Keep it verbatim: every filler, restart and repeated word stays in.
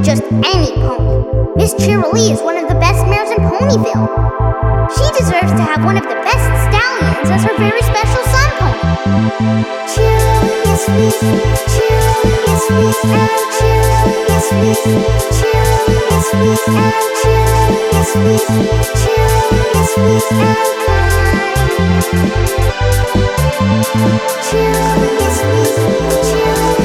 just any pony. Miss Cheerilee is one of the best mares in Ponyville. She deserves to have one of the best stallions as her very special son pony. Cheerilee is sweet, Cheerilee is sweet, and Cheerilee is sweet, Cheerilee is sweet, and Cheerilee is sweet, Cheerilee is sweet and kind. Cheerilee is sweet, Cheerilee